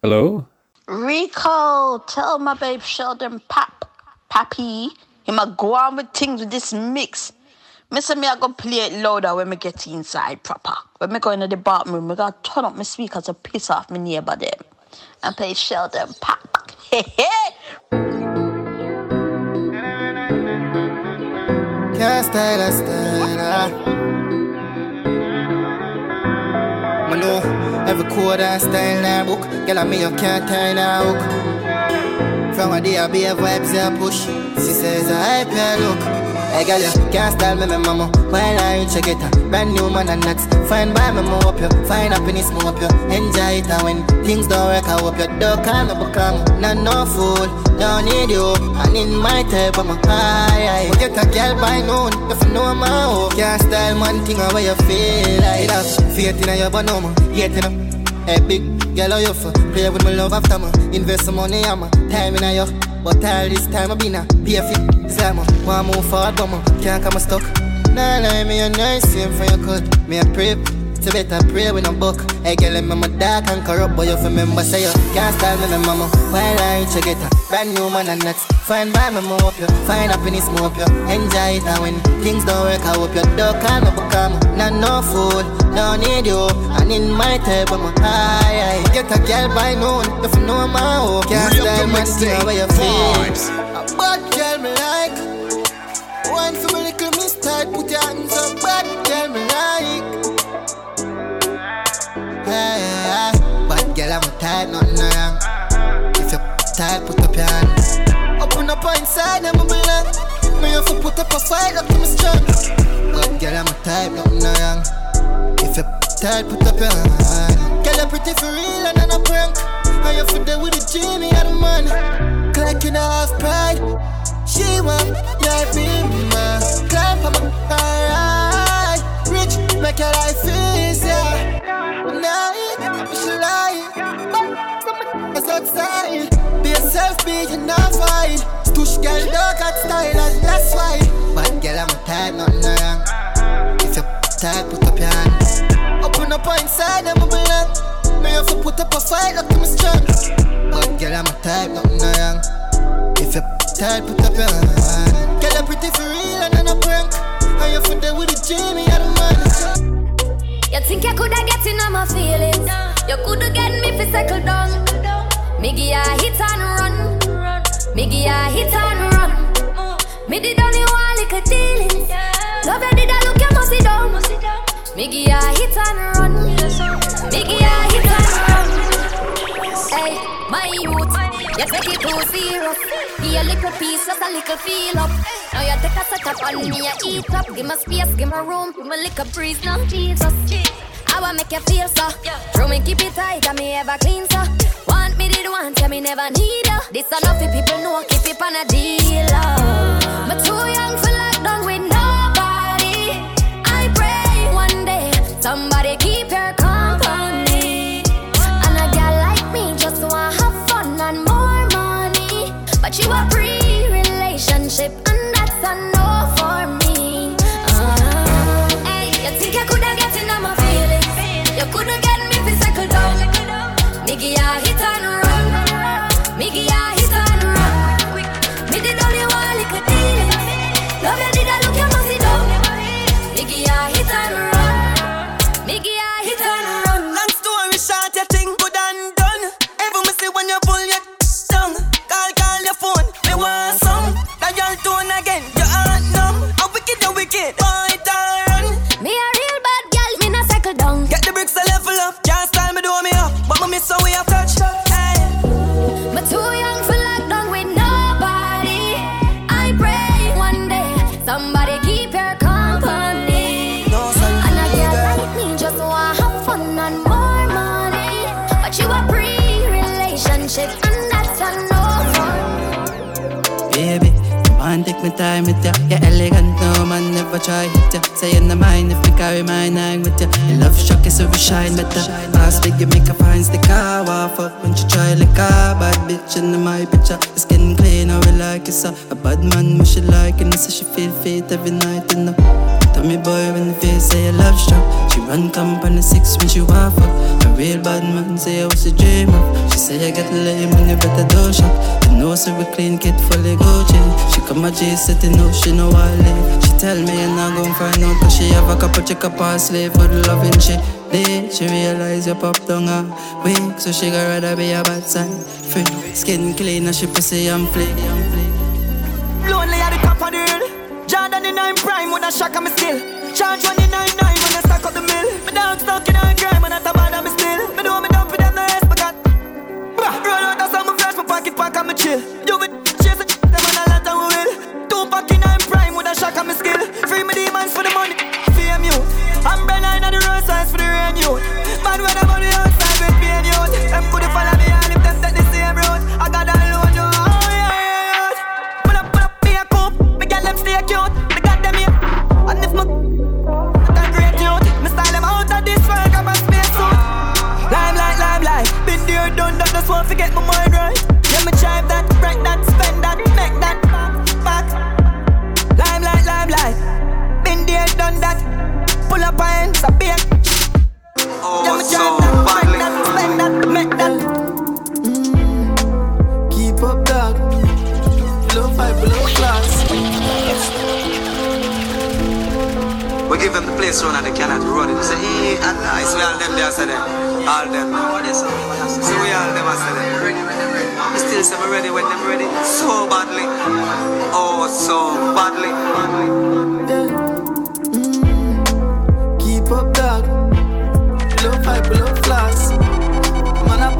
Hello? Rico, tell my babe Sheldon Pappy, he might go on with things with this mix. Me say me I go play it louder when me get inside proper. When me go into the bathroom, me gotta turn up my speakers to piss off my neighbor them. And play Sheldon Pap. Can't style. I know every code and style in her book. Girl, I me you can't tie in her hook. From a day I be a vibes and push. She says I hype your look. Hey girl, you can't style me, mama. While I reach a get a brand new man and nuts. Fine by me, move up you. Find happiness, move up you. Enjoy it and when things don't work, I hope you don't call me become. Not no fool, don't need you. And in my type, I'm a high. Get a girl by noon, if you know my hope. Can't style man thing how you feel like that. Faith in your banana, yet in a hey big girl, how you for? Play with my love after me. Invest some money, I'm a time in you. But all this time I been a be a fit slammer. Want move forward, but I can't come stuck. Nah, lie me a nice same for your cut. Me a pray, so better pray with a buck. Hey girl, I'm a dark and corrupt, but you remember say you can't style me, mama. While I reach a get a brand new man and nuts. Find by me, move up you. Find happiness, move up you. Enjoy it and when things don't work, I hope you don't call me become. Not no fool, don't need you. And in my type, I'm a high. Get a girl by noon, if you know my hope. Can't style man, see how you feel. A bad girl me like. One for my little mistake, put your hands up. Bad girl me like. Hey, bad girl I'm a type, nothing wrong. If you tight, put up your hands. Open up inside, I'm a belong. Me have to put up a fight, up to me strong. Bad girl I'm a type, nothing wrong. If you tight, put up your hand. Girl, you're pretty for real and I'm a prank. And you're for there with the Jimmy and the man. Collecting half pride. She want life in me, man. Climb up, alright. Rich, make your life easier. Night, she lying. That's outside. Be yourself, be you not fine. Stush girl, dog got style, and that's why. Bad girl, I'm a type, nothing wrong. If you tight, put up your hands. Open up inside, I'm a belong. Me have to put up a fight, up to me strong. Bad girl, I'm a type, nothing wrong. If you tight, put up your hand. Girl, you're pretty for real and I'm a prank. And you're for there with the Jimmy and the man. You think you coulda get in on my feelings? You coulda get me fi settle down. Me give ya hit and run. Me give ya hit and run. Me did only one little dealings. Love you did I look you must sit down. Me give ya hit and run. Me give ya hit and run. Hey, my youth, you take it too serious. Give a little piece, just a little feel up. Now you take a set up on me, you eat up. Give me space, give me room, give me little breeze now, Jesus. I wanna make you feel so. Throw me keep it tight, and me ever clean so. Want me did want, yeah me never need you. This enough for people know, keep it on a deal. But too young for lockdown with nobody. I pray one day somebody keep your company. And a girl like me just wanna have fun and more money. But you a pre-relationship and that's a no for me. Hey, you think I coulda get in on my feelings? You coulda get me fi settle down. Me give ya hit and run. Me give ya hit and run. Me did only one little deal. Love you did I look you must sit down. Me give ya hit and run. Me give ya hit and run. Long story short, you think good and done. Ever me see when you pull your tongue. Call your phone. Me want some. Dial tone again. Your heart numb. How wicked you wicked. Point and run. Me a real bad girl. Me not cycle down. Get the bricks to level up. Can't style me do me up. But me miss how we have touched. Hey. But too young for lockdown with nobody. I pray one day somebody keep your company. No, And a girl like me just wanna have fun and more money. But you a pre-relationship and that's a no for. Baby, man, take me time with ya. You're elegant, no man never try hit ya. Say in the mind if me carry my nine with ya. Your love shock is so we shine better. Last week you make her find the car. Waff up when she try like a bad bitch in my picture. The skin clean, how we like it so. A bad man, what she like and so she feel fit every night, you know. Tell me boy when the face say you love struck. She run camp on the 6 when she want fuck. A real bad man say I was a dream of. She say I get lame when you better do shop. You know so we clean kid fully Gucci. She come a J city no she know I live. She tell me you're not gon' find out cause she have a couple chick up her slave for the loving she did. She realize you pop down her wig, so she got rather be a bad sign. Free skin clean and she pussy and flick. Lonely at the top of the hill. Jordan in 9 prime with a shock of me still. Charge 199 when I stack up the mill. My dog stuck in a grime and I top bad me still. Me know me dump with them no rest but got roll out a summer flash, my pocket pack and me chill. You be chase a them and a lot of we will. 2 pack in 9 prime with a shock of me skill. Free me demons for the money, fame you. I'm Brennan on the road size for the rain youth. Man when I'm on the outside with pain youth. Them could follow me and if them take the same road. I got that load you. Oh yeah. Pull up, be a coupe. Me get them stay cute. Me got them here. And if my that great youth, me style them out of this world. Got my space suit. Limelight. Been there, done that. Just won't forget my mind right. Yeah, me drive that, break that, spend that, make that back. Limelight. Been there, done that. Pull up and a beer. Oh, so badly. Spend that, make that. Keep up, dog. Below 5, below class. We give them the place run and they cannot run it. They say, hey, and nice. We all them there, say them. All them. So we all them, I say them. We still say we ready when them ready. So badly. Oh, so badly. Keep up, dog. Below 5, below class. Man up.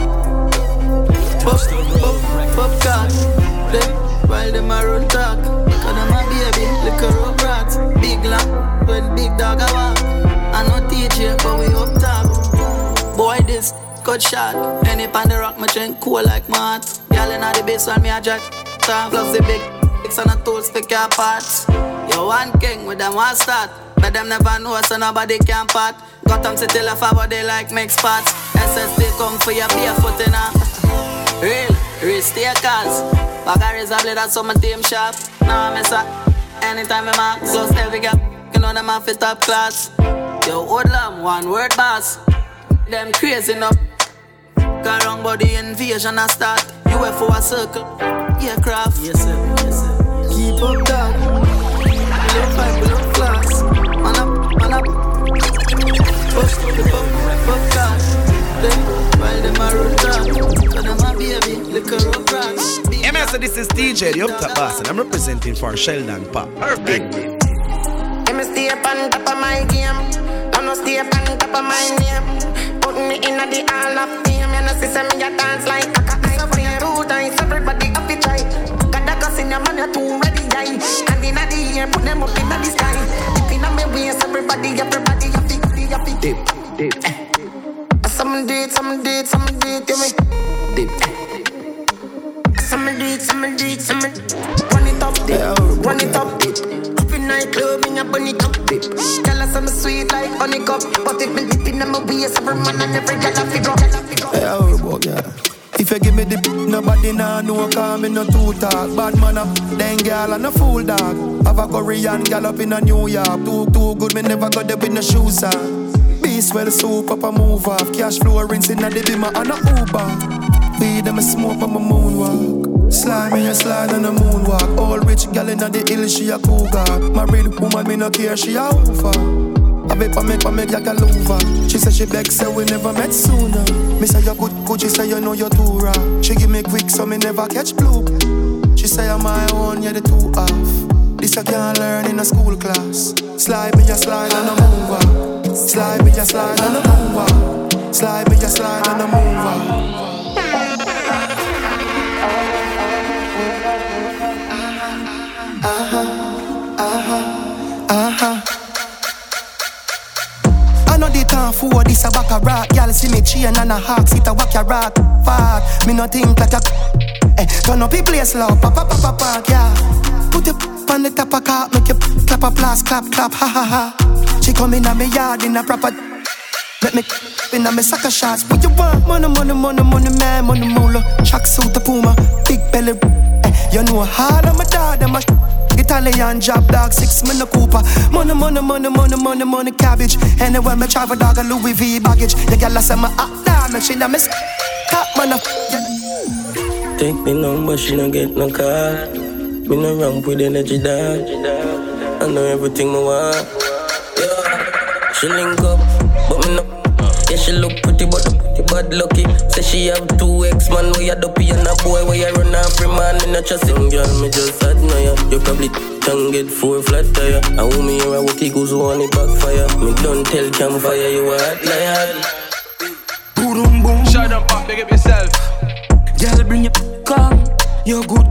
Pop card. While them a run talk. Cause them a baby, little road rats. Big lamp, when big dog a walk. I no teach you, but we up top. Boy, this cut shot. Any pan the rock, my drink cool like my heart. Y'all in the base when me a jack. Time plus the big X and a tools for car parts. You one king with them one start. But them never know so nobody can part. Got them to tell a but they like mix parts. SSD come for your barefoot in a real stickers. Bagaries a blade at some team shop. Nah, miss her. Anytime I mark, close every gap. You know them off the top class. Yo, hoodlum, one word boss. Them crazy enough. Got wrong body invasion a start. UFO a circle, aircraft. Yes sir. Keep up, dog. Below 5, below class. Man up. Push to the pop card. Then, while them a run down. So them a baby, little road rats. Yeah, man, so this is DJ, the Up Top Boss, and I'm representing for Sheldon Pop. Perfect. Let me stay up on top of my game. I'm not stay up on top of my name. Put me in the hall of fame. You know, see me a dance like a ice cream. 2 times, everybody up to try. Got that gas in your man, you're too ready, guy. And in the air, put them up in the sky. If in my waist, everybody up to dip. Some do it, you make dip. Some do it. Run it up, dip. Up in nightclub, in your bunny cup, dip. Tell us I'm sweet like honeycomb. But if me dip in my waist, every man and every girl I figure. Hey, how about ya? If you give me the nobody nah know, cause me no too talk. Bad man up, then girl and a fool dog. Have a Korean gal up in a New York. Too good, me never got there with no shoes on. Beast well soup up a move off. Cash flow rinsing at the bimmer and a Uber. Weed and me smoke on my moonwalk. Slide me a slide on the moonwalk. All rich gal in the hill, she a cougar. Married woman, me no care, she a hoover. I bet I make like a lover. She say she beg, say we never met sooner. Me say you're good, she say you know you're too raw. She give me quick, so me never catch blue. She say I'm my own, you're the 2 off. This I can't learn in a school class. Slide me a slide on the moonwalk. Slide me a slide on the moonwalk. Slide me a slide on the moonwalk. I know the time for this a back a rock. Y'all see me chain and a hawk, sit a whack your rock. Fart, me no think like a turn up the place loud, pa, yeah. Put your on the top of car, make you clap a blast, clap, ha, ha. She come in a me yard in a proper. Let me in a me sucker shots. What you want? Money, man, money, moolah. Track suit, the Puma, big belly. You know hard on my dad, them a Italian job dog, 6 men a Cooper. Money, cabbage. Anywhere me travel dog a Louis V baggage. The girl a say me hot dog, me she na miss. Cat man a take me number, she no get no call. Me no ramp with energy dog. I know everything me want. Yeah. She link up, but me no. Yeah, she look pretty, but bad lucky. Say she have 2 ex-man, where you dopey and a boy, where you run every man in a trusting girl, me just admire. You probably can get 4 flat tire. I want me here, I walk, he goes on it backfire. Me don't tell campfire, you a hot liar. Boom, boom. Shut up, man, big up yourself. Girl, bring your come, you're good.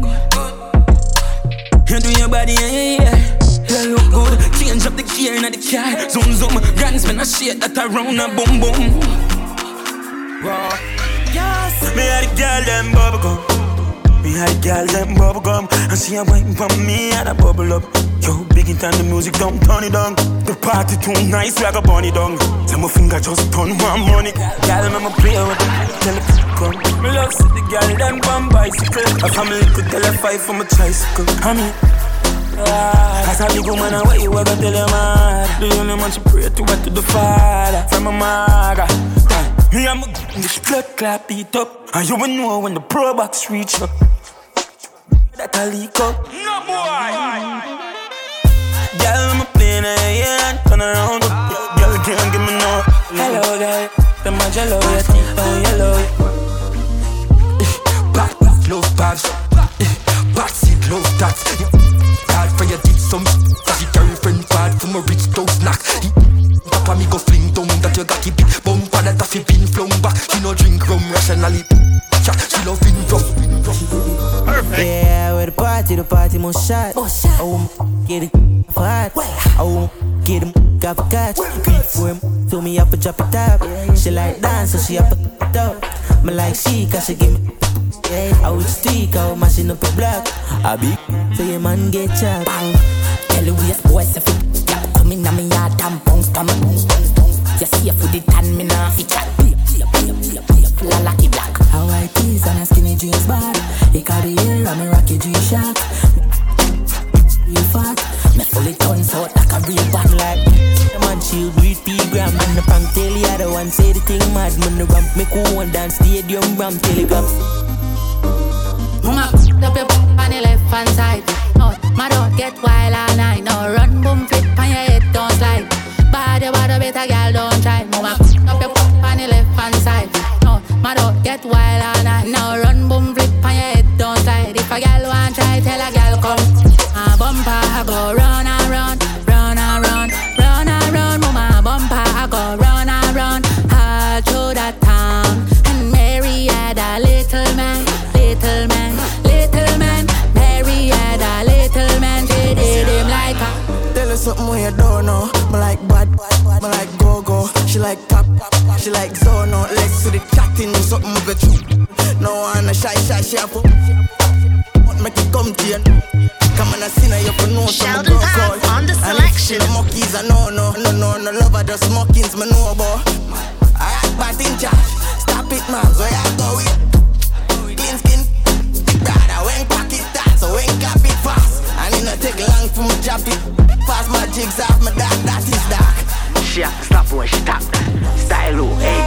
You do your body, yeah. You look good, change up the gear in the car. Zoom, guns, man, I shit that around a boom. Wow. Yes. Me had a girl, them bubblegum. And she a wine from me, and a bubble up. Yo, big in time, the music don't turn it down. The party too nice, like a bunny dung. Tell my finger just turn one money. Girl, I'ma play with it, tell it come. Me love see the girl, them on bicycle. A family could tell a 5 from a tricycle. I mean, as a big woman, what you ever tell your man? The only man she pray to what to the Father. From a maga. Me and my English blood clap beat up. And you will know when the pro box reach up. That I leak up. No boy. Girl, I'm a plane and turn around. Girl, can't give me no. Hello, girl. The jello, your teeth on yellow. Back, love bags. Back seat, love tats. Hard for your dick, some that you carry friend bad from a rich dog snack. Papa me go fling down that you got keep it bumper that a been flung back. She no drink rum rationally. She love in rough. Perfect. Yeah, where the party must shot. I won't get it hot. I won't get him got a catch. Beat for him, so me up and drop it up. She like dance, so she up and it up. Me like she, cause she give me. I would stick, I would mashing up a block. I be, so your man get chopped. Bang, tell the waste boys if it yeah, come in and me yard and bounce, come on. You see for the tan, me nah fit chat. La lucky black. How I tease and a skinny jeans bad. He carry hair and me rocky G-Shock. Real fat, me fully turns out like a real bad like. The man shield with P-gram and the prank tell the other one say the thing mad. When the ramp me cool and dance stadium ramp telegram. Mama, up your on the left hand side. No, my dog get wild all night. No, run, boom, flip on your head, don't slide. Bad, better girl, don't try. Mama, up your on the left hand side. No, my dog get wild all night. No, run, boom, flip on your head, don't slide. If a girl want try, tell a girl come. My bumper, I go run and run, run and run, run and run. Mama, bumper, I go run and run, all through that town. And Mary had a little man. Mary had a little man, she did him like a. Tell her something when you don't know. Me like bad, me like go-go. She like top, she like zono. Legs to the chatting, something with the truth. No one a shy, she have to make it come to you. Come on, I see now you for know some girl call. On the selection. And if the monkeys are no lover, just mockings, me know about. I act bad in charge, stop it man, so I go with. Clean skin, brother, when cock it starts, so when clap it fast. And it not take long for me drop it. Pass my jigs off my dark, that is dark. She have to stop when she tap. Style low, hey.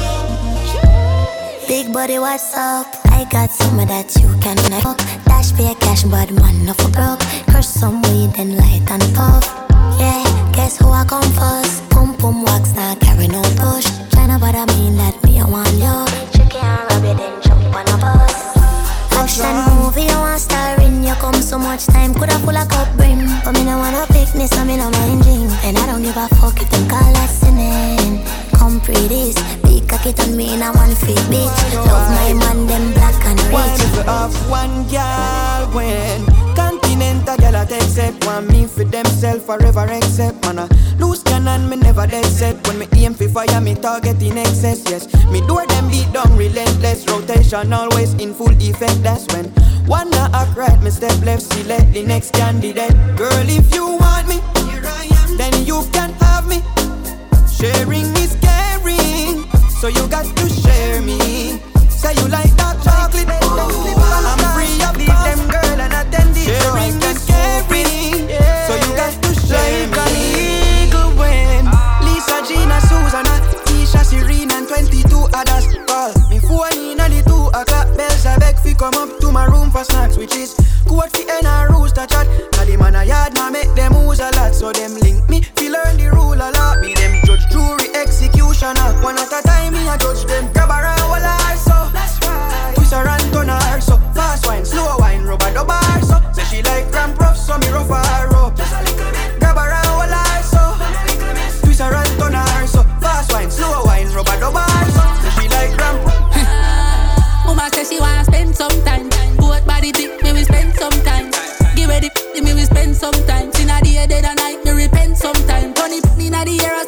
Big body, what's up? I got some of that you can fuck. Dash pay cash, but man, no for broke. Crush some weed and light and puff. Yeah, guess who I come first? Pum pum wax, not carry no push. China, but I mean that me, I want you. Chicken and rabbit, then jump on a bus. Action movie, I want star in. You come so much time, coulda full of cup brim. But me no wanna picnic, so me no mind drink. And I don't give a fuck if them call us sinning. Come pretty, big cocky on me in a 1 feet bitch. Love my man, them black and rich. Why if you have one girl when Continental girl I take set. Want me for themself forever except. Man I lose cannon, me never dead set. When me aim for fire, me target in excess. Yes, me do them beat down relentless. Rotation always in full effect. That's when one not act right, me step left, select the next candidate. Girl, if you want me, then you can have me. Sharing is caring, so you got to share me. Say you like that chocolate, I'm free of them girl and attend it. Sharing is caring.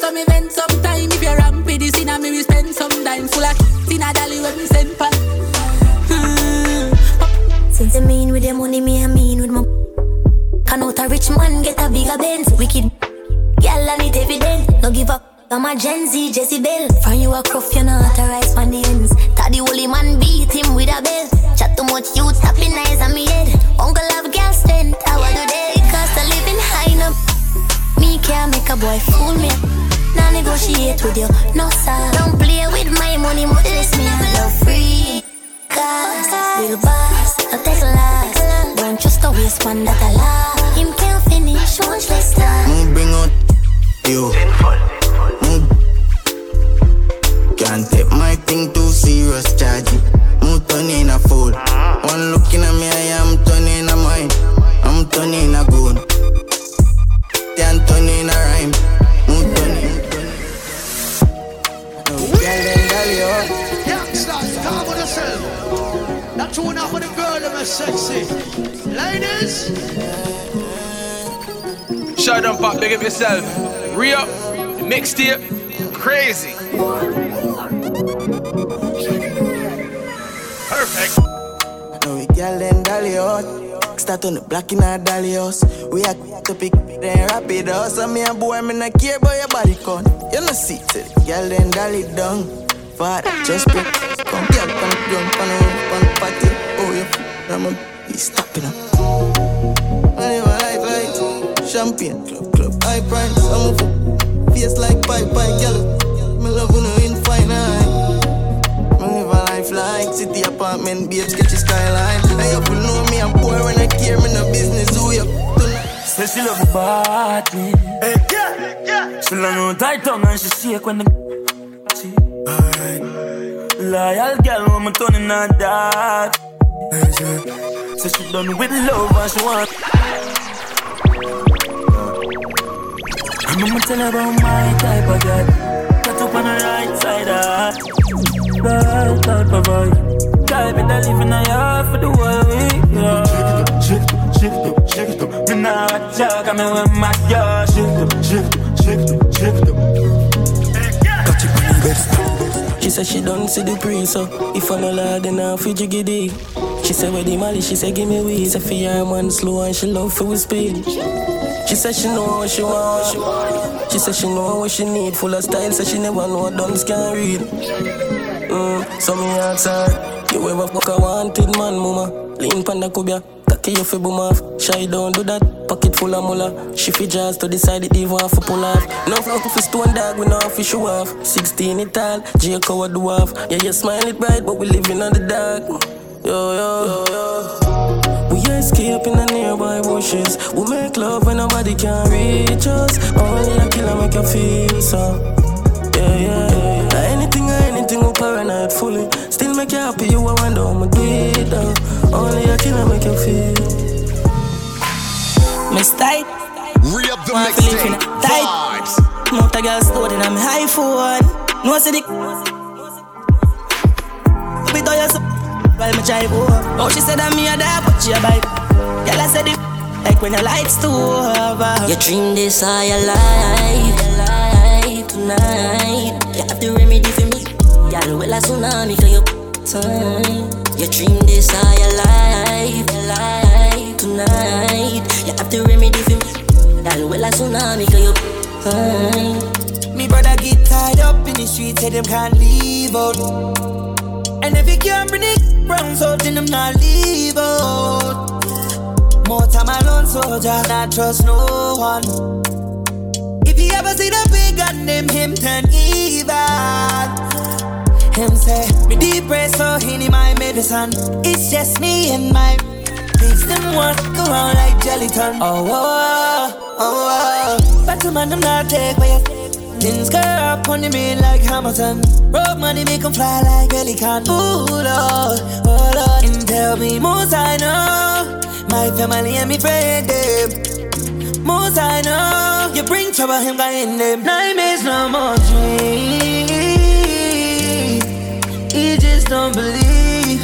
so me vent sometime. If you're rampy, this in a me we spend some time. Full of in a dolly when me send pan. Since I mean with the money, me I mean with my. Can out a rich man get a bigger Benz. Wicked girl and it evident. No give up. I'm a Gen Z, Jesse Bell. From you a cruff, you not authorized on the ends. Taddy holy man beat him with a bell. Chat too much, you tapping eyes on me head. Uncle have girl strength, how I do that? Cost of living high enough. Me can't make a boy fool me. Now negotiate with you, no sir. Don't play with my money, modest me. I love free cars, real boss, no take loss. Don't trust a waste man that I love. Him can't finish, much less time. Bring out you. Can't take my thing too serious, charge it. I'm turning a fool. One looking at me, I am turning a mind. I'm turning a goon. Can't turn in a rhyme. I'm turning. Youngsters, calm on yourself. That tune out for the girl that is sexy. Ladies. Shut up, pop, big up yourself. Re-up, mixtape, crazy. Perfect. Now we girl and dolly out. Start on the black in our dolly house. We are to pick then wrap it out. So me a boy, me not care about your body count. You know see it, girl and dolly down. Father, just pick. Come girl, pan the ground, pan the roof, pan the party. Oh, you I'm a be stopping up. I live a life like champagne, club, high price. I'm a face like pipe, girl. Me love you no infinite. I live a life like city apartment, babes, catch the skyline. I have to know me, I'm poor when I care, me no business, who you say she love the body. Hey, yeah. She love no tight tongue and she shake when the she loyal girl when me turning her dark. So she done with love and she want. I'ma tell her about my type of girl. Cut up on the right side of her. Girl, provide. Guy better live in a yard for the whole week. Shake it up. Me not jog, I mean with my girl. Shake it up. Got you on the bed. She said she don't see the priest, so if I no lie, then I'll feed you giddy. She said with the Mali, she said give me weed. Say for your man slow and she love for with speed. She said she know what she want. She said she know what she need. Full of style, said she never know what duns can read. So me ask her, you ever fuck a wanted man, mama? Lean pan the kubia, cocky you fi boom off. Shy don't do that, pocket full of mullah. She fi jazz to decide it even have to pull off. No flow to fi stone dog, we no have to show off. 16 it all, Jacob what do off. Yeah, you smile it bright, but we living on the dark. Yo. We escape in the nearby bushes. We make love when nobody can reach us. Only a killer make you feel so. Yeah. Anything we paranoid fully. Still make you happy, you a wonder how me do it though. Only a killer make you feel. Miss tight. Re-up the mixtape. Vibes. Motor girl stored in a me high phone. No see the be to yourself while me drive over. Oh, she said that me a die, but she a bike. Girl, I said it like when your lights too over. You dream this all your life tonight. You have to remedy for me. Girl, well a tsunami for your time. You dream this all your life tonight. You have to remedy for me. Girl, well a tsunami for your time. Me brother get tied up in the streets, say them can't leave out. And if you can't bring it round, so then them not leave out. More time alone, soldier, not trust no one. If you ever see the big gun, him turn evil. Him say, me depressed, so he need my medicine. It's just me and my pigs, them walk around like gelatin. Oh. But to man, them not take by your things girl up on the main like Hamilton. Road money make them fly like pelican. Ooh, Lord. And tell me most I know. My family and me friend them. Most I know. You bring trouble, him guy in them. Nightmares no more dreams. He just don't believe.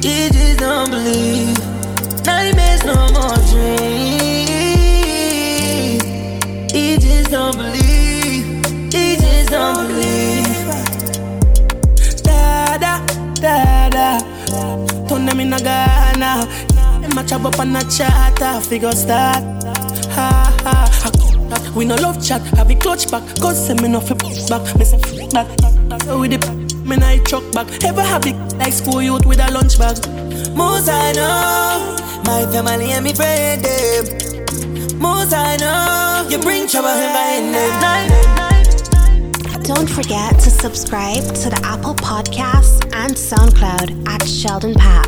Nightmares no more dreams. He just don't believe. a chop up on a chat, I figure start. Ha ha. We no love chat, have a clutch back. Cause say me no fi back, me say that. So with the me night truck back. Ever have it like school youth with a lunch bag. Most I know, my family and me friend them. Most I know, you bring trouble in them. Don't forget to subscribe to the Apple Podcasts and SoundCloud at Sheldon Pap.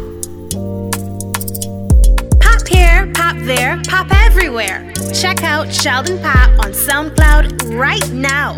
Pap here, pap there, pap everywhere. Check out Sheldon Pap on SoundCloud right now.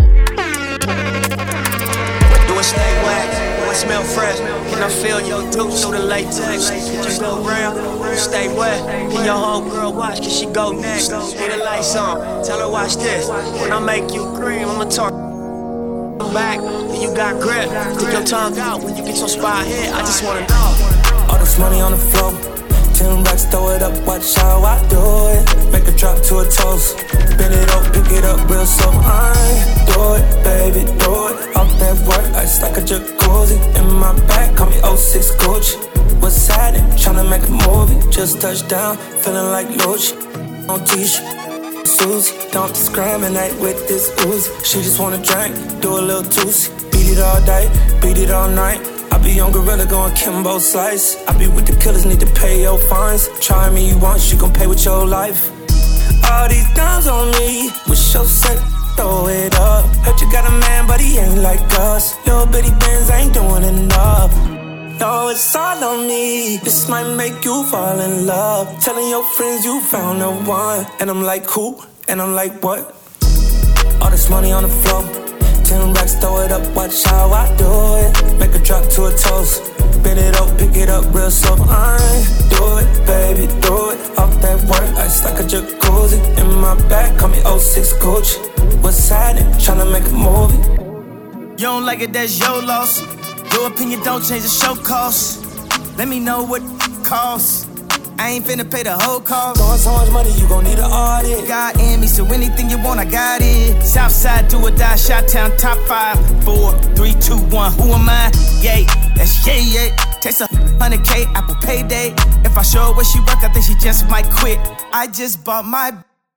Do it stay wet, do it smell fresh. Can I feel your tooth through the latex? Just go round, you stay wet. Can your homegirl watch, can she go next? Leave the lights on, tell her watch this. When I make you cream, I'ma talk back, then you got grip. Stick your tongue out when you get your spot hit. I just wanna know. All this money on the floor, 10 racks, throw it up, watch how I do it. Make a drop to a toast, bend it up, pick it up real slow. I do it, baby, do it. Off that work, ice like a jacuzzi. In my back, call me 06 Gucci. What's happening? Tryna make a movie, just touched down, feeling like Lucci. On t-shirt. Susie, don't discriminate with this ooze. She just wanna drink, do a little juicy. Beat it all day, beat it all night. I be on Gorilla going Kimbo Slice. I be with the killers, need to pay your fines. Try me once, you gon' pay with your life. All these dimes on me, wish your set, throw it up. Heard you got a man, but he ain't like us. Little bitty Benz ain't doing enough. No, it's all on me. This might make you fall in love. Telling your friends you found the one. And I'm like, who? And I'm like, what? All this money on the floor, 10 racks, throw it up, watch how I do it. Make a drop to a toast, bend it up, pick it up real slow. I do it, baby, do it. Off that work, ice like a jacuzzi. In my back, call me 06 Gucci. What's happening? Tryna make a movie. You don't like it, that's your loss. Your opinion don't change the show cost. Let me know what it costs. I ain't finna pay the whole cost. Throwing so much money, you gon' need an audit. God in me, so anything you want, I got it. Southside, do or die, Shot-Town, top 5, 4, 3, 2, 1. Who am I? Yay, that's yay, yay. Takes 100K, Apple payday. If I show her where she work, I think she just might quit. I just bought my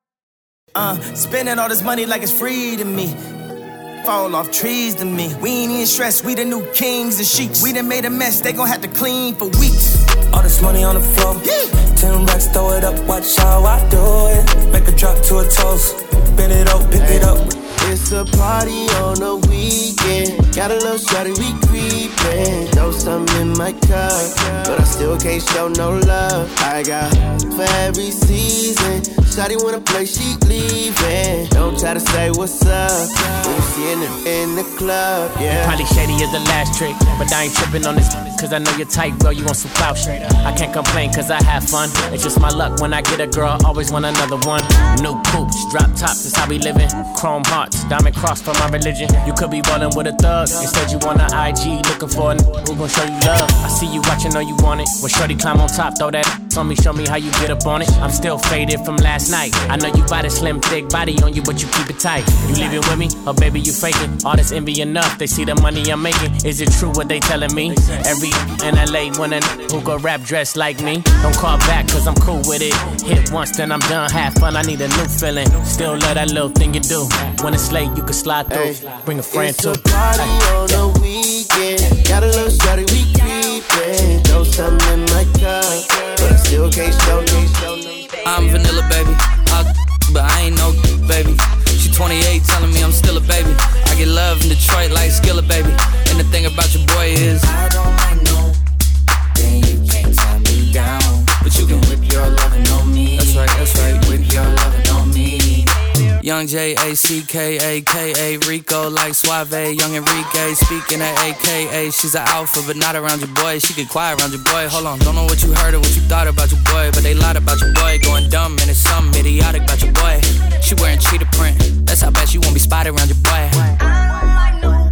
spending all this money like it's free to me. Fall off trees to me. We ain't even stressed, we the new kings and sheiks. We done made a mess, they gon' have to clean for weeks. All this money on the floor, 10 racks, throw it up, watch how I do it. Make a drop to a toast, bend it up, pick it up. It's a party on the weekend. Got a little shawty, we creepin'. Know something in my cup, but I still can't show no love. I got for every season. Shawty wanna play, she leaving. Don't try to say what's up when you seeing her in the club, yeah. Probably shady is the last trick, but I ain't tripping on this, cause I know you're tight, girl, you want some clout. I can't complain cause I have fun. It's just my luck when I get a girl, always want another one. New coops, drop tops, that's how we living. Chrome hearts, diamond cross for my religion. You could be rolling with a thug, instead you want an IG, looking for a who gon' show you love. I see you watching, know you want it. When shorty climb on top, throw that on me, show me how you get up on it. I'm still faded from last night. I know you got a slim, thick body on you, but you keep it tight. You leaving with me, or baby you faking? All this envy enough, they see the money I'm making. Is it true what they telling me? Every in LA want a who go rap dressed like me. Don't call back cause I'm cool with it. Hit once then I'm done, have fun, I need a new feeling. Still love that little thing you do. When it's late you can slide through, bring a friend too. It's a party on the weekend. Got a little shawty, we creepin'. Know something in my cup, but I still can't show no. I'm vanilla, baby. But I ain't no baby. She 28, telling me I'm still a baby. I get love in Detroit like Skillet, baby. And the thing about your boy is I don't like no, then you can't tie me down. But you can whip your lovin' on me. That's right. Whip your lovin' on me. Young J-A-C-K-A-K-A Rico like Suave, Young Enrique. Speaking at AKA, she's an alpha but not around your boy. She get quiet around your boy. Hold on, don't know what you heard or what you thought about your boy, but they lied about your boy. Going dumb and it's something idiotic about your boy. She wearing cheetah print, that's how bad she won't be spotted around your boy. I know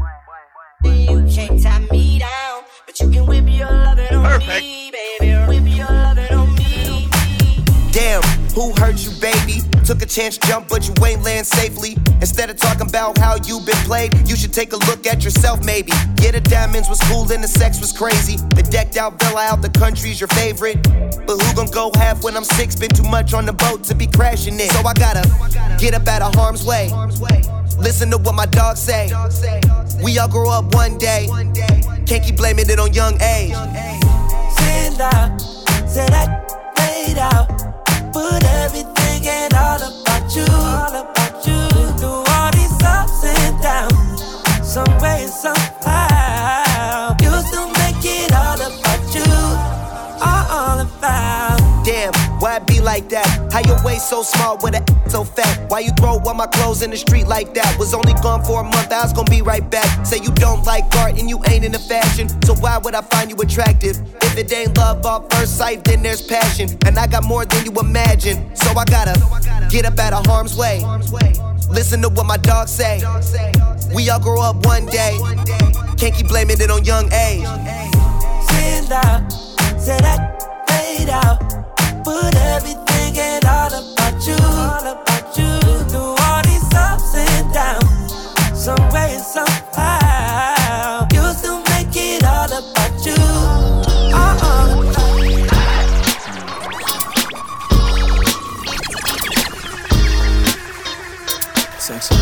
you can't tie me down, but you can whip your lovin' on me, baby. Whip your lovin' on me. Damn, who hurt you, baby? Took a chance, jump, but you ain't land safely. Instead of talking about how you been played, you should take a look at yourself maybe. Yeah, the diamonds was cool and the sex was crazy. The decked out villa out the country's your favorite. But who gon' go half when I'm 6? Been too much on the boat to be crashing it. So I gotta get up out of harm's way. Listen to what my dogs say. We all grow up one day. Can't keep blaming it on young age. Stand out, said I laid out. Put everything and all about you. All about you. Through all these ups and downs, some way, somehow, you still make it all about you. All about. Damn, why it be like that? How your waist so small with a so fat? Why you throw all my clothes in the street like that? Was only gone for a month, I was gonna be right back. Say you don't like art and you ain't into fashion, so why would I find you attractive? If it ain't love off first sight, then there's passion. And I got more than you imagine, so I gotta get up out of harm's way. Listen to what my dogs say. We all grow up one day. Can't keep blaming it on young age. Stand out, said I laid out. Put everything and all about you. All about you. Through all these ups and downs, some way, somehow, you still make it all about you. All about you. Sexy.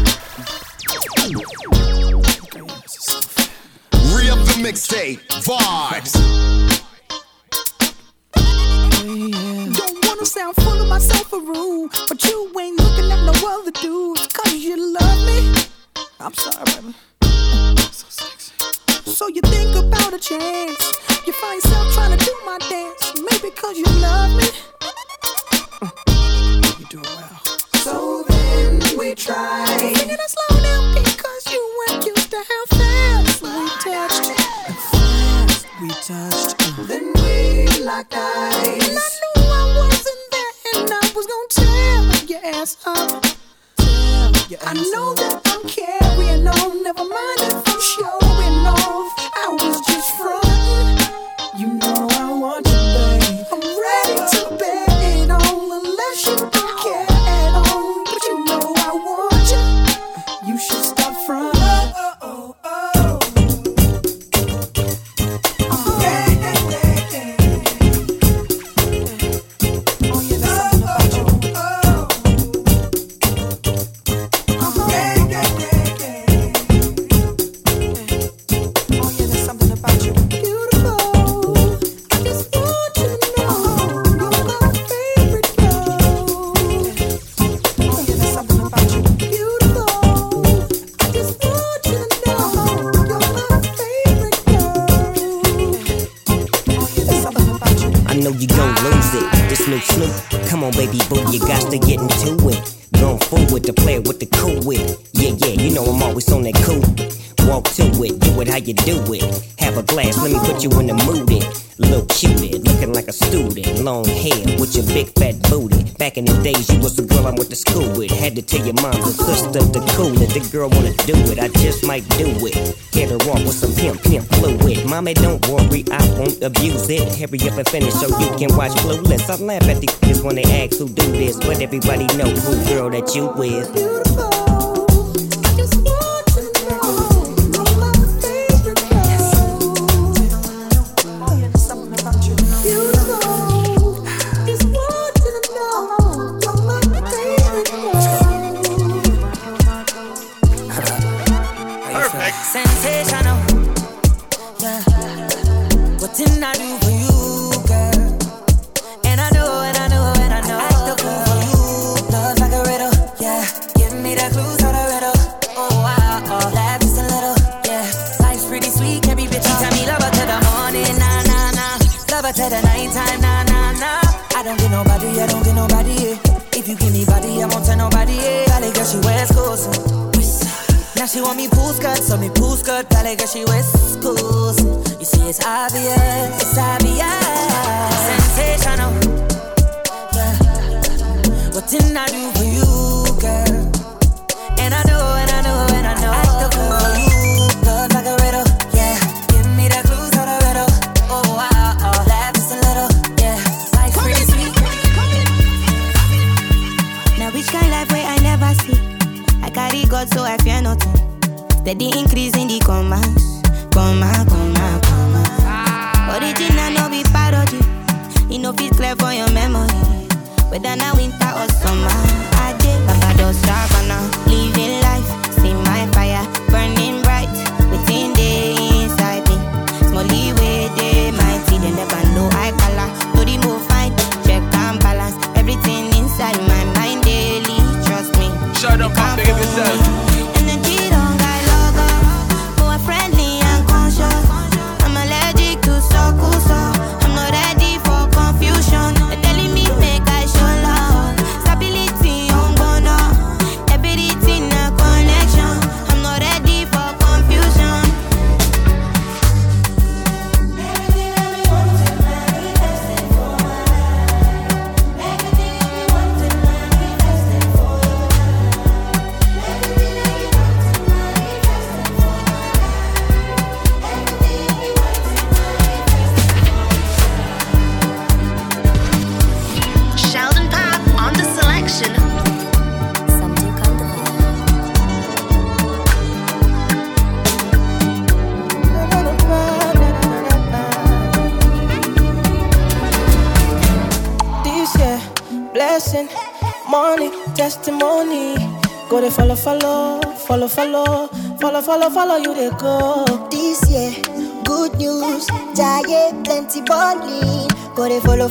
Re-up the mixtape. Vibes. Don't wanna sound full of myself or rude, but you ain't looking at no other dudes. Cause you love me. I'm sorry, baby. So sexy. So you think about a chance. You find yourself trying to do my dance. Maybe cause you love me. You do it well. So then we try. Sing it slow down because you weren't used to how fast we touched. Fast we touched. Then we locked eyes. And I knew I wasn't there and I was gonna tear your ass up. I know that I'm carrying on. Never mind if I'm showing off. I was just frontin'. You know I want you, babe. I'm ready to bet it on unless you don't care at all. But you know I want you. You should stop frontin'. Snoop, come on baby boo, you got to get into it. Going forward to play with the cool wit. Yeah, you know I'm always on that cool. Walk to it, do it how you do it. Have a glass, let me put you in the mood. Little cutie, looking like a student. Long hair with your big fat booty. Back in the days, you was the girl I went to school with. Had to tell your mom and sister to cool it. The girl wanna do it, I just might do it. Get her off with some pimp fluid. Mommy, don't worry, I won't abuse it. Hurry up and finish so you can watch Clueless. I laugh at these kids when they ask who do this, but everybody know who girl that you with. Sensational, yeah. What didn't I do for you, girl? And I know, and I know, and I know. I still feel for you. Love like a riddle, yeah. Give me the clues to the riddle. Oh, wow, laugh just a little, yeah. Life's pretty sweet, every bitch. You tell me love her to the morning, nah, nah, nah. Love her to the nighttime, nah, nah, nah. I don't get nobody, I don't get nobody, yeah. If you give me body, I won't tell nobody, yeah. Valley girl, she wears clothes. Now she want me pool skirt, so me pool skirt, valley girl, she wears schools. You see it's obvious, sensational, yeah. What didn't I do for you, girl? And I know, and I know, and I know. I still feel for you, love like a riddle, yeah. Give me the clues to the riddle. Oh, wow, laugh just a little, yeah. Life's pretty sweet. Now we Steady increase in the commas. Original no be parody. You know fit clear for your memory. Whether na winter or summer, I did Barbados, Savannah, living life. See my fire burning bright within the inside me. Small leeway, they might see them never know I color. Do the move fine, check and balance everything inside my mind daily. Trust me. Shut up, man, big up yourself. Energy don't got logo, more friendly and conscious. I'm allergic to circles, so I'm not ready for confusion. They're telling me make I show love, stability on gonna, everything a connection. I'm not ready for confusion. Sheldon Pop on the selection. This year, blessing, money, testimony. Go to follow, you they go. This year, good news, giant, plenty bonding. Go they follow,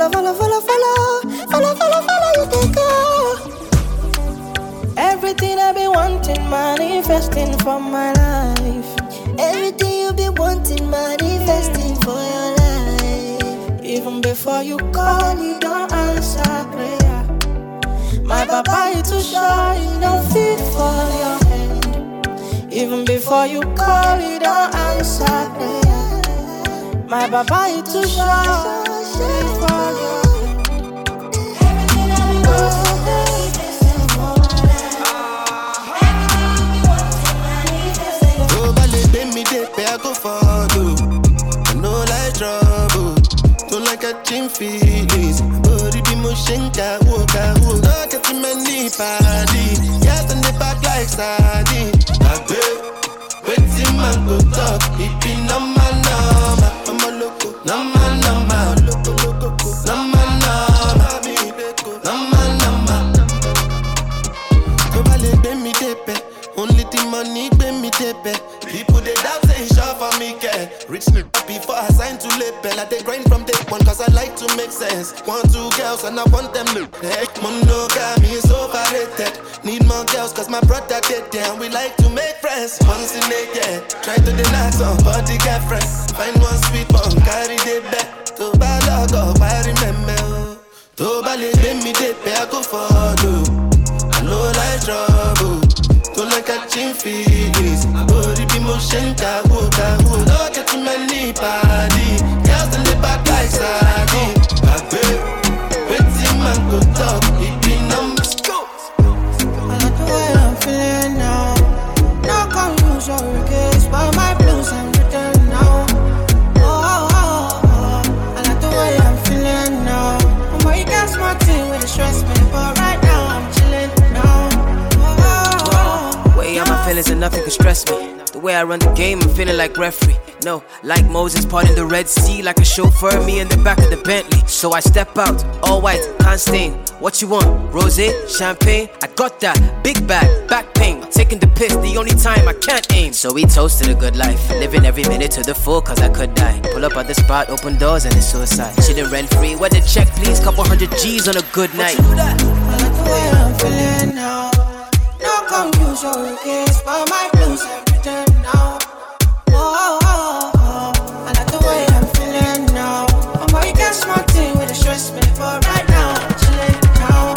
you they go. Everything I've been wanting, manifesting for my life. Everything you've been wanting, manifesting for your life. Even before you call, you don't answer prayer. My papa, you too shy, you don't fit for your hand. Even before you call, you don't answer prayer. My papa, you too shy, fit for your hand. Everything I've been wanting, Oh, ballet, me dey pay, I go follow. I know like trouble, don't like catching feelings. Body be motion, walk. Not getting many party. Yes, and they back like sardine. I bet, waiting man go talk. It be number. I'm a loco, number. Go ballet, pay me dey pay. Only the money, pay me dey pay. People they doubt say it's sure for me, care. Rich nigga before I sign to label. I they grind from day one cause I like to make sense. Want 2 girls and I want them to hey. Monogamy is overrated. Need more girls cause my brother dead down. We like to make friends once in a year. Try to deny some body get friends. Find one sweet one, carry the back. To bad log I remember. To ballet, me dey pay, I go follow. I know like trouble, don't like catching feelings. Body be motion, walk. Don't get too many party. Girls in the back like sardine. I bet, waiting man go talk. It be numbers. Go. I like the way I'm feeling now. No confusion, case by my blues and written now. I like the way I'm feeling now. Oh, you got smart thing with the stress me, but right now I'm chilling now. Way I'm feeling so nothing can stress me. The way I run the game, I'm feeling like referee. No, like Moses parting the Red Sea, like a chauffeur, me in the back of the Bentley. So I step out, all white, can't stain. What you want? Rosé, champagne? I got that. Big bag, back pain. Taking the piss, the only time I can't aim. So we toasted a good life, living every minute to the full, cause I could die. Pull up at the spot, open doors, and it's suicide. Chillin' rent free, where the check, please? Couple $100 G's on a good night. I like the way I'm feeling now. No confusion, case by my blues and written now. I like the way I'm feeling now. Oh, you got smart thing with the stress me, but right now I'm chilling now.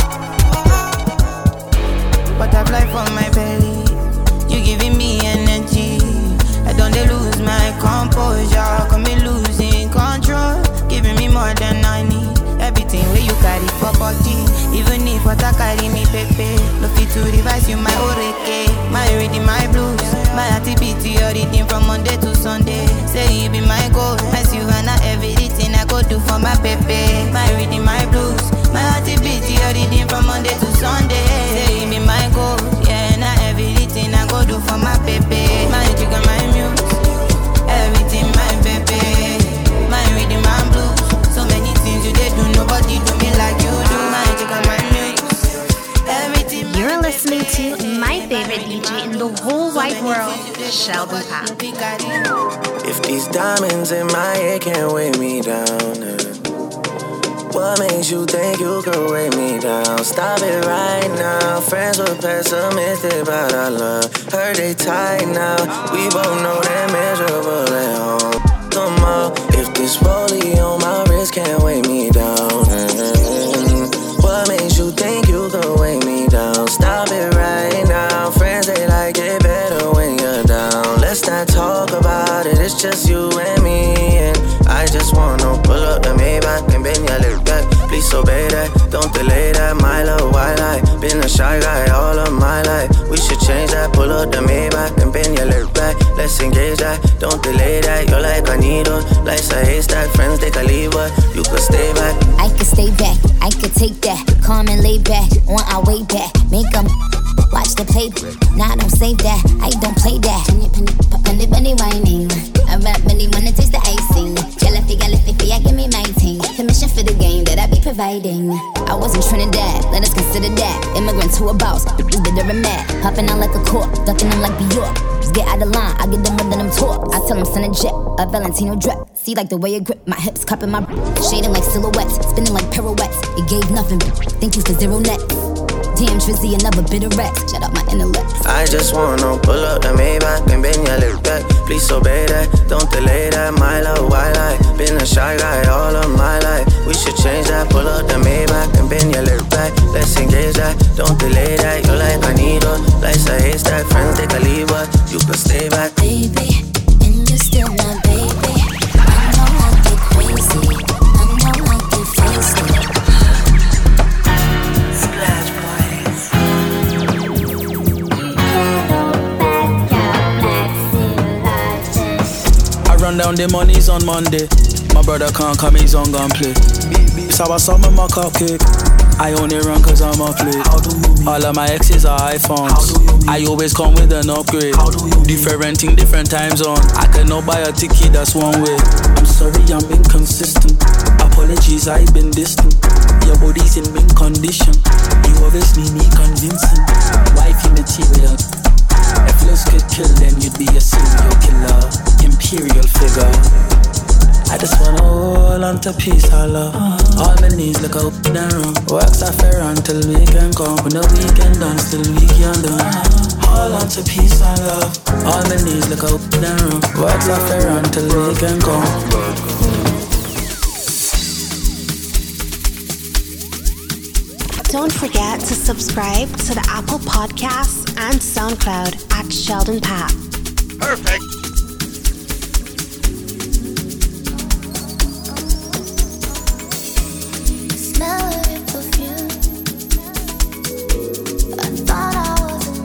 Butterfly from my belly, you giving me energy. I don't they lose my composure, come me losing control, giving me more than I need. Everything where you carry for body, even if what I carry me pepe. No fit to revise you my oreke, my reading my blues, my activity your reading from Monday to Sunday. Say you be my goal, my Savannah, everything I go do for my pepe. My reading my blues, my activity your reading from Monday to Sunday. Say you be my goal, yeah, now everything I go do for my pepe. Sheldon Pop. If these diamonds in my head can't weigh me down, what makes you think you could weigh me down? Stop it right now. Friends were pessimistic about our love. Heard they tight now. We both know they're miserable at home. Come on, if this rollie on my wrist can't weigh me down, what makes you think you could weigh me down? Stop it right now. Friends, they like it better when you're down. Let's not talk about it, it's just you and me. And I just wanna pull up the Maybach and bend your lip back. Please obey that, don't delay that. My love, why lie? Been a shy guy all of my life. We should change that, pull up the Maybach and bend your lip back. Let's engage that, don't delay that. You're like a needle, life's a haystack. Friends, they can leave, but you could stay back. I could stay back, I could take that. Calm and lay back, on our way back. Make them watch the play. Nah, don't save that, I don't play that. Penny, penny, whining. I rap really wanna taste the icing. I give me my team. Commission for the game that I be providing. I was in Trinidad, let us consider that. Immigrant to a boss, is bitter and mad. Hopping out like a cork, ducking them like Bjork. Just get out of line, I get them more than them talk. I tell them send a jet, a Valentino drip. See like the way it grip, my hips cupping my shading like silhouettes, spinning like pirouettes. It gave nothing, thank you for zero net. Damn Trizzy, another bit of rats. Shut up my intellect. I just wanna pull up the Maybach and bend your lip back. Please obey that, don't delay that. My love, why lie? Been a shy guy all of my life. We should change that, pull up the Maybach and bend your lip back. Let's engage that, don't delay that. You're like a needle, life's a haystack. Friends, they can leave, but you can stay back. Baby, and you're still my baby. I know I get crazy, I know I get feisty. Run down the money's on Monday. My brother can't come, he's on gun play. So I saw my cupcake. I only run cause I'm a play. All of my exes are iPhones. I always come with an upgrade. Different thing, different time zone. I cannot buy a ticket, that's one way. I'm sorry, I'm inconsistent. Apologies, I've been distant. Your body's in mint condition. You obviously need convincing. Wifey material. If looks could kill, then you'd be a serial killer. Imperial figure. I just wanna hold on to peace, I love. All my needs look up and room. Works are fair until we can come. When the weekend done, still we can done. Hold on to peace, I love. All my needs look up and room. Works are fair until we can come. Don't forget to subscribe to the Apple Podcasts and SoundCloud at Sheldon Pap. Perfect. Smell of your perfume. I thought I wasn't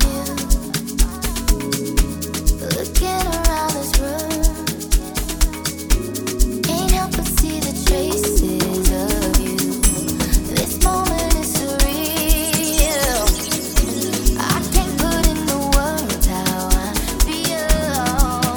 you. Looking around this room, can't help but see the traces of you. This moment is surreal. I can't put in the words how I feel.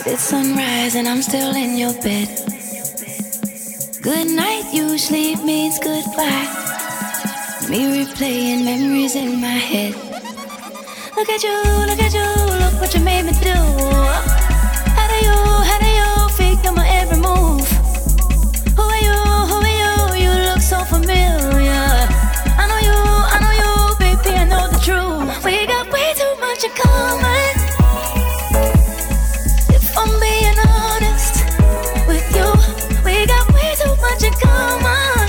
It's sunrise and I'm still in your bed. Good night usually means goodbye. Me replaying memories in my head. Look at you, look what you made me do. How do you fake on my every move? Who are you, you look so familiar. I know you, baby, I know the truth. We got way too much in common. If I'm being honest with you, we got way too much in common.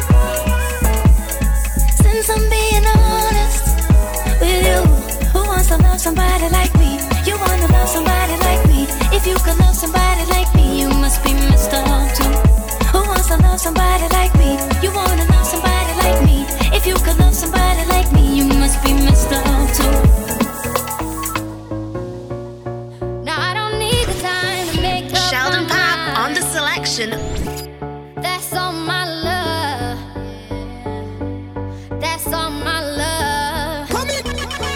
Since I'm being honest with you, who wants to love somebody like me? You wanna love somebody like me? If you could love somebody like me, you must be messed up too. Who wants to love somebody like me? You wanna love somebody like me? If you could love somebody like me, you must be messed up too. Now I don't need the time to make up Sheldon my Pop mind. on the selection. That's all my love. That's all my love. Come in.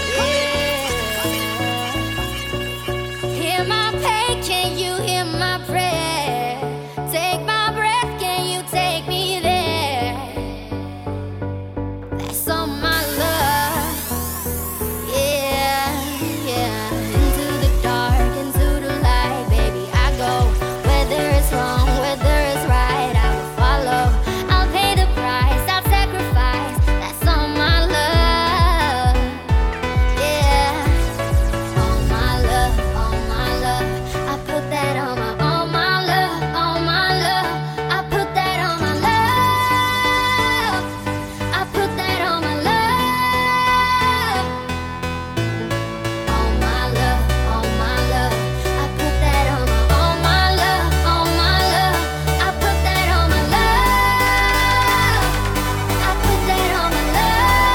Hear my pain, can you hear my prayer? Take my breath, can you take me there? That's all my love. Yeah, yeah. Into the dark, into the light, baby, I go. Whether it's wrong, whether it's right, I will follow. I'll pay the price, I'll sacrifice. That's all my love. Yeah. All my love, all my love. I put that on my all my love, all my love. I put that on my love. I put that on my love. All my love, all my love. I put that on my all my love, all my love. I put that on my love. I put that on my love.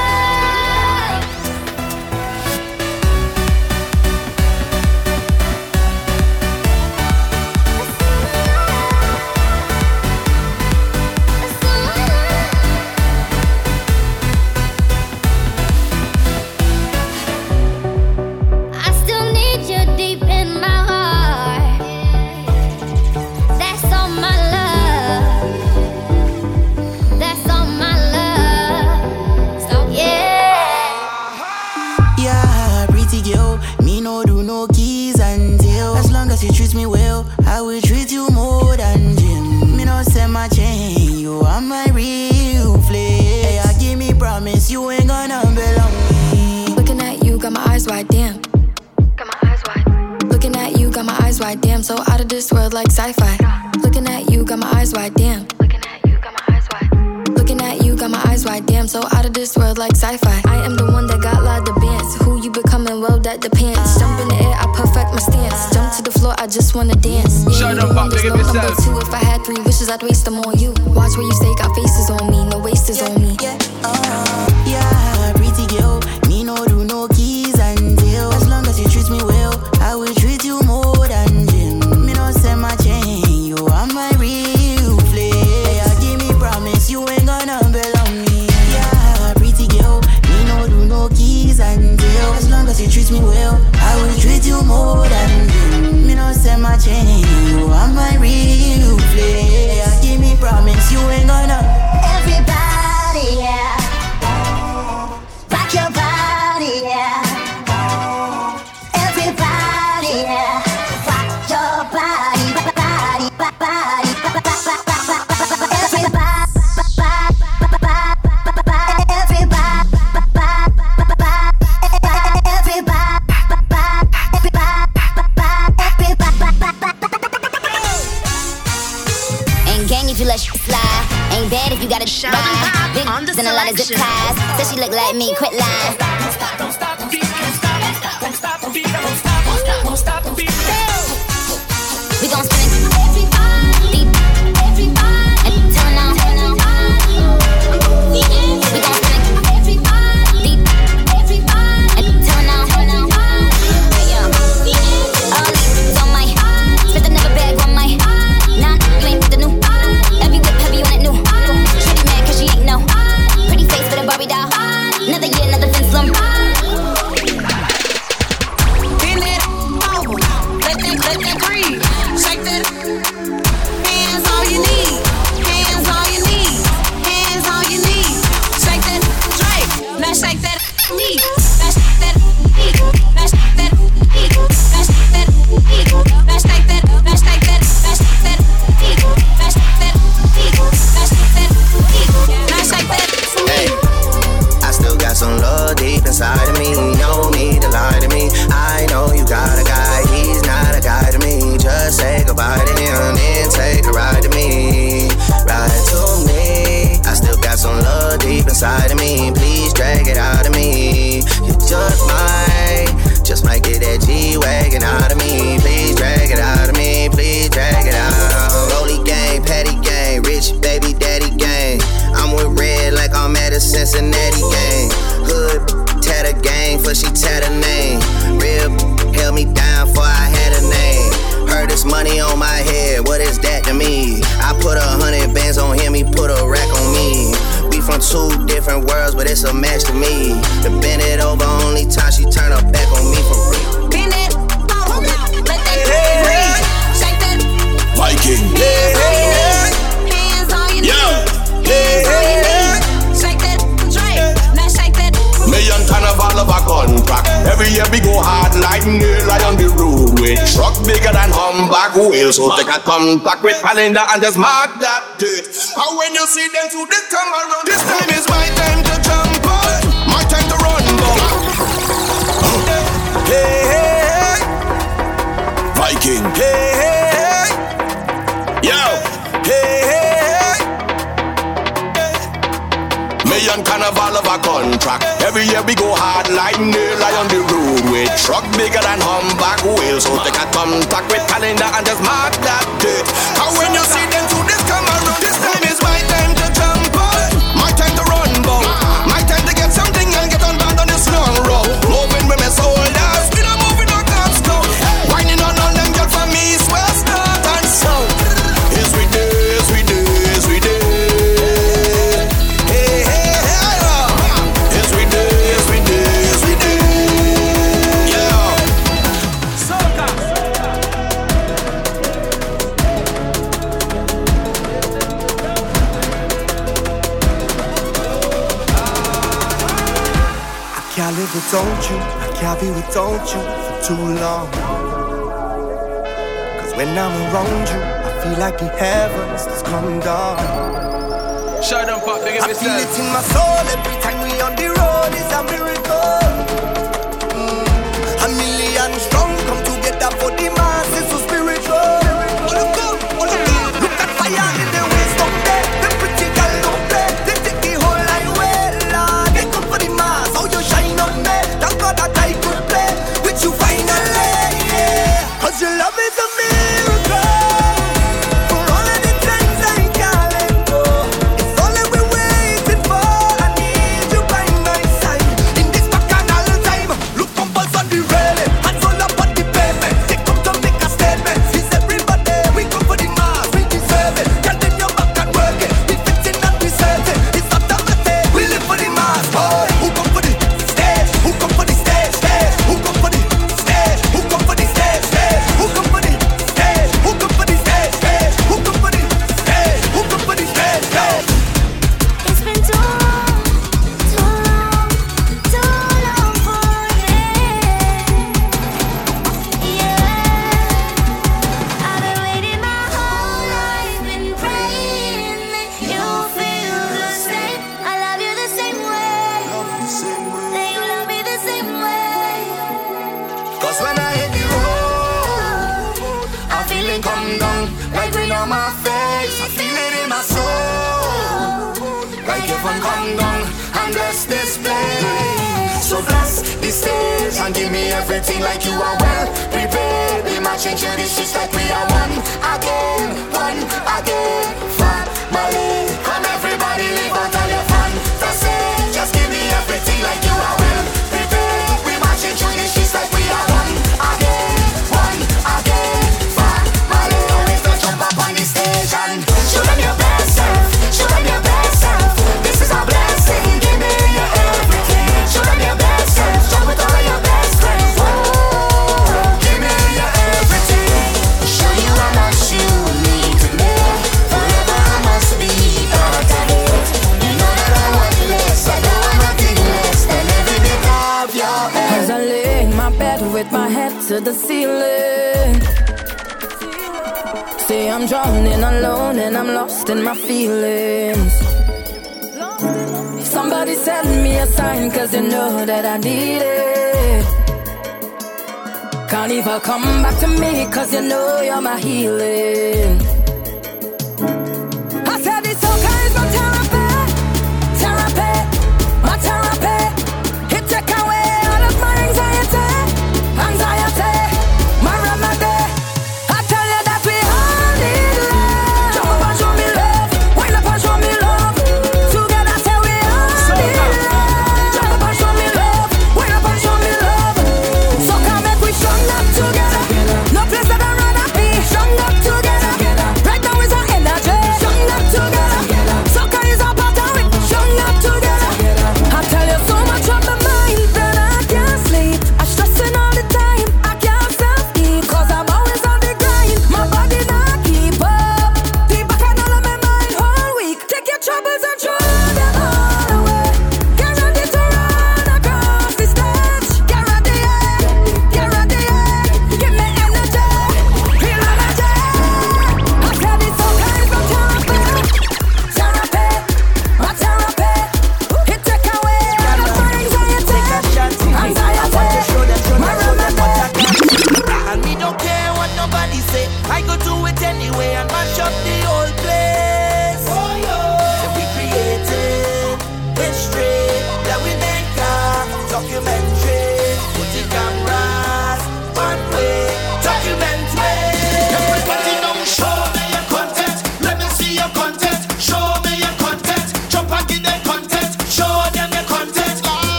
I still need you deep in my heart. That's all my love. That's all my love. So yeah. Yeah, pretty girl, me no do no keys and tail. As long as you treat me well, I will treat you more than gym. Me no send my chain, you are my real flex. Hey, give me promise, you ain't gonna belong me. Looking at you, got my eyes wide, damn. Got my eyes wide. Looking at you, got my eyes wide, damn. So out of this world like sci-fi. Looking at you, got my eyes wide, damn. Looking at you, got my eyes wide. Looking at you, got my eyes wide, damn. So out of this world like sci-fi. I am the one that got lot of bands. Who you becoming? Well, that depends. Jump in the air, I perfect my stance. Jump to the floor, I just wanna dance. Yeah, Shut up, Pop, there's big no up number yourself. two. If I had 3 wishes, I'd waste them on you. Watch where you stay, got faces on me. No wasters on me. Yeah, pretty girl, me no do no keys and tail. As long as you treat me well, I will treat you more than gym. Me no send my chain, you are my real flex. Hey, give me promise, you ain't gonna belong me. Yeah, pretty girl, me no do no keys and tail. As long as you treat me well, I will treat you more than gym. Me no send my chain, you are my real flex. Hey, give me promise, you ain't gonna. Everybody, yeah. Rock your body, yeah. Everybody, yeah. Rock your body, body, body, Ain't gang if you let shit slide. Ain't bad if you got a Sheldon Pop big on the and a lot of zip selection. ties. Said she look like me, quit lying. We gon' spin it. Everybody, everybody, and turn now. We gon' spin it. Everybody, everybody, and turn now. Yeah. All these on my, spit the never bag on my. Nah, you ain't with the new. Every whip heavy on it new. Shorty mad 'cause she ain't know. Pretty face with a Barbie doll. Another year, another Vince Lum. Bend it over, let that breathe. money on my head, what is that to me? I put 100 bands on him, he put a rack on me. We from two different worlds, but it's a match to me. To bend it over, only time she turn her back on me for real. Bend it over, let that breathe. Shake that Viking. hands on your knees. Hands on your knees. Shake that drink, now shake that. Million carnival of a contract. Every year we go hard like nail on the road with truck bigger than humpback wheel. So take a contact with calendar and just mark that date. And when you see them to the come around, this time is my time to jump out, my time to run back. Hey, hey, hey. Viking. Hey, hey, hey. Yo. Hey, hey, hey. Million carnival of a contract. Every year we go hard like nail on the road with truck bigger than humpback wheel. So take a contact with calendar and just mark that date. And when you see them to this come around, this time is my time to jump out, my time to run bout, my time to get something and get on band on this long road. Moving with my soldiers, we not moving on God's scout. Whining on all them girls from east, west, north and south. Yes we do, yes we do, yes we do. Hey, hey, hey, yes we do, yes we do, yes we do. Yeah. I can't live without you, I can't be without you for too long. Cause when I'm around you, I feel like the heavens just come down. Shut up, pop, big up I feel yourself. it in my soul every time we on the road, it's a miracle. A million strong come together for the masses, so spiritual. Look at fire in the waist up there, the pretty girl don't play. They take the whole line well, Lord. They come for the mass, how you shine on me. Thank God that I could play with you finally, yeah. Cause your love is a miracle. For all of the times I can't let go, it's all that we're waiting for. I need you by my side in this bacchanal time. Look compulse on the railing, hands all up on the pavement. They come to make a statement. It's everybody, we come for the mass, we deserve it. Get in your back and work it, we fit in and we serve it. It's not automatic, we live for the mass. Boy, who come for the stage? Who come for the stage? Stage? Who come for the stage? Who come for the stage? Stage? Who come for the stage? Who come for the stage? Stage? Who come for the stage? Who come for the stage? Stage? It's been too long for me. Yeah, I've been waiting my whole life, been praying that you feel the same. I love you the same way, that you love me the same way. Cause when I hit the road, I feel it come down like rain on my face. I feel it in my soul, like heaven come down and bless this place. So bless the stage and give me everything like you are well prepared. Be matching to the streets like we are one again, family. Come everybody live out all your fantasy. Just give me everything like you are well prepared. We marching through the streets like we are one again, family. Always don't jump up on the stage and show them your best self, show them your best self. This is our blessing, give me your everything. Show them your best self, jump with all of your best friends. Whoa, give me your everything. Show you how much you need to live. Forever I must be part of it. You know that I want less, I don't want nothing less than every bit of your head. As I lay in my bed with my head to the ceiling, say I'm drowning alone and I'm lost in my feelings. Somebody send me a sign, cause you know that I need it. Can't even come back to me, cause you know you're my healing. I said this soca is my therapy, my therapy. It take away all of my anxiety, my remedy. I tell you that we all need love. Jump up and show me love, wind up and show me love. Together say we all need love. Jump up and show me love, wind up and show me love. So come make we strong up together. No place that I run up be strong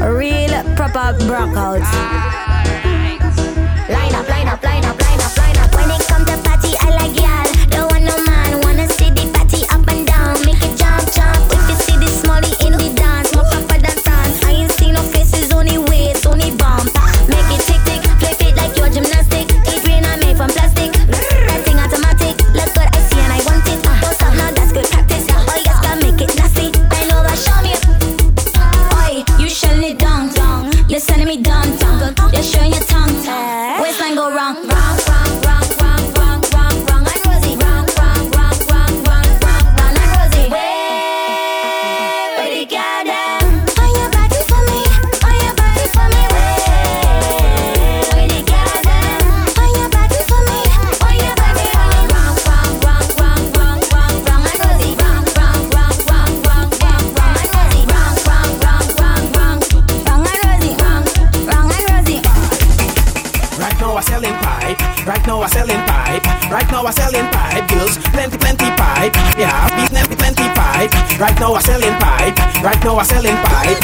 Real proper brockouts. Line up, line up, line up, line up, line up. When it come to party, I like y'all. Don't want no man, wanna see the party up and down. Make it jump, jump. If you see the smallie in the dance, more proper than dance. I ain't seen no faces, only waist, only bump. Make it tick tick, flip it like your gymnastic. It green and made from plastic. That thing automatic. Look what I see and I want it. Don't stop now, that's good practice. Oh yes, can make it nasty. I know that, show me. Oi, you shutting it down, down. You're sending me down, down. You're showing your tongue, tongue. Waistline go wrong, wrong, wrong, wrong, wrong, wrong, wrong, wrong. I'm Rosie, wrong, wrong, wrong, wrong, wrong, wrong, wrong. I'm Rosie. Where the girl down? On your body for me, on your body for me. Where the girl down? On your body for me, on your body for me. Wrong, wrong, wrong, wrong, wrong, wrong, wrong. I'm Rosie, wrong, wrong, wrong, wrong, wrong, wrong, wrong. I'm Rosie, wrong, wrong, wrong, wrong, wrong, wrong. I'm Rosie, wrong, wrong. I'm Rosie. Right now I selling pipe. Right now I selling pipe. Right now I selling pipe. Girls, plenty, plenty pipe. Yeah, plenty, plenty pipe. Right now I selling pipe. Right now I selling pipe.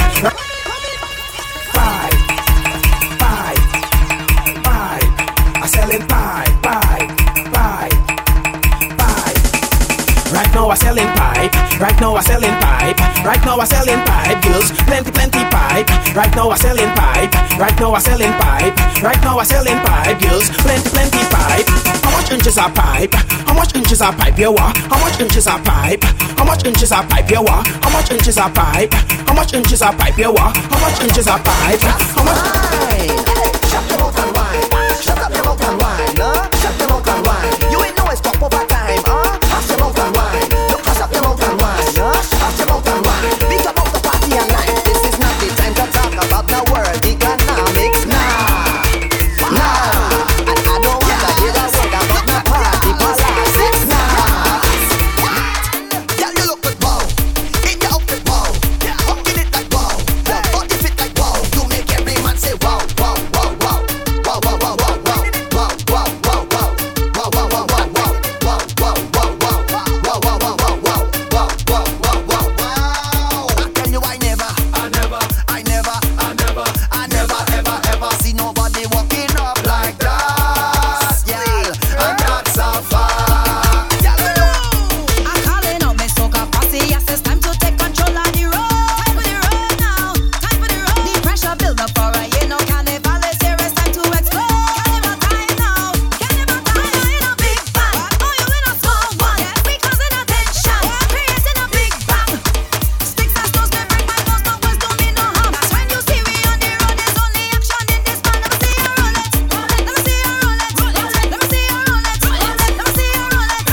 Pipe, pipe, pipe. I selling pipe, pipe, pipe, pipe. Right now I selling pipe. Right now I selling pipe. Right now I selling pipe. Girls, plenty, plenty pipe. Right now I selling pipe. Right now I selling pipe. Right now I selling pipe. Girls, plenty, plenty pipe. How much inches are pipe? How much inches are pipe you want? How much inches are pipe? How much inches are pipe you want? How much inches are pipe? How much inches are pipe you want? How much inches are pipe? How much? Shut your mouth and wine. Shut up your mouth and wine. Shut your mouth and wine. You ain't know it's stop over time. Shut your mouth and wine. Look, shut up your mouth and wine. Shut your mouth and wine. Think about the party and life. This is not the time to talk about the world economics now. Nah, and I don't want to hear that talk about my party politics now. Yeah, you look good, wow. In your outfit, wow. Walking it like wow. Your body fit like wow. You make every man say wow, wow, wow, wow. Wow, wow, wow, wow, wow. Wow, wow, wow, wow. Wow, wow, wow, wow, wow. Wow, wow, wow, wow. Wow, wow, wow, wow, wow. Wow, wow, wow, wow, wow. I tell you I never ever see nobody walking up like that. Yeah, and that's a fact. I'm calling out my soca posse. Yes, it's time to take control of the road. Time for the road now. Time for the road. The pressure build up for a year. No carnival is here. It's time to explode. Carnival time now. Carnival time now in a big bang. Oh, you in a small one. We causing attention. Creating a big bang. Sticks and stones may break my bones. No words don't mean no harm. That's when you see me on the road. There's only action in this band. Let me see you roll it. Let me see you roll it. Let me see you roll it. Let me see you roll it.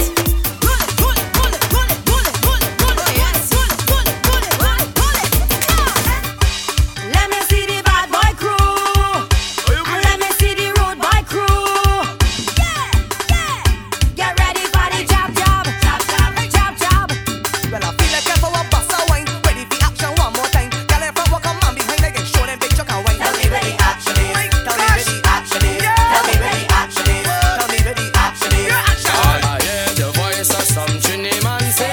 Let me see the bad boy crew. And let me see the road boy crew. Get ready for the job. Well, I feel like for a bust a wine. Ready for action one more time. Girl, if I walk a man behind again, show them big chuck and wine. Tell me where the action is. Tell me where the action is. Tell me where the action is. Tell me where the action is. I hear the voice of some Trini man say,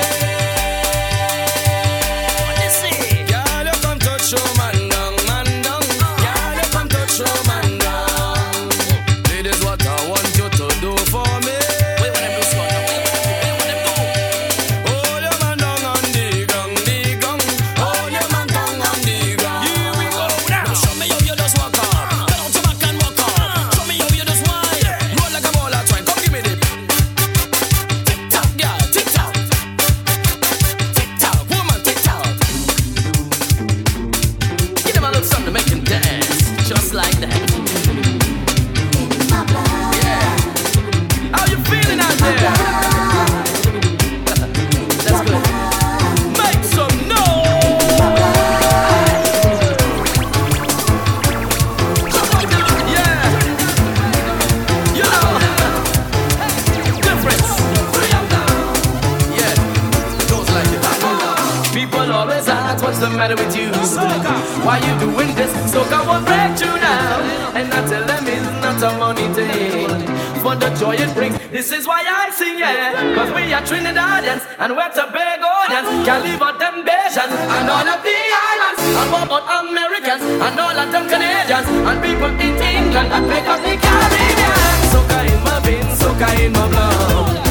girl, you come touch your man down, man down. Girl, you come touch your man down. It is what I want you to do for me. Hold your man down on the ground, Hold your man down on the ground. Here we go now. Show me how you just walk on. Get out your back and walk on. Show me how you just whine. Roll like a ball of twine. Come give me the tick tock, girl, tick tock. Tick tock, woman, tick tock. Give them a little something to make them dance, just like that. Yeah. How you feeling out there? That's good. Make some noise. Yeah. You know. Difference. Yeah. Goes like that. People always ask what's the matter with you. Why you doing this? Soca won't break you now. And I tell them it's not a money thing. For the joy it brings. This is why I sing, yeah. Cause we are Trinidadians and we're Tobago audience. Can't leave out them Bajans and all of the islands. about Americans and all of them Canadians and people in England that make up the Caribbean. Soca in my veins, soca in my blood.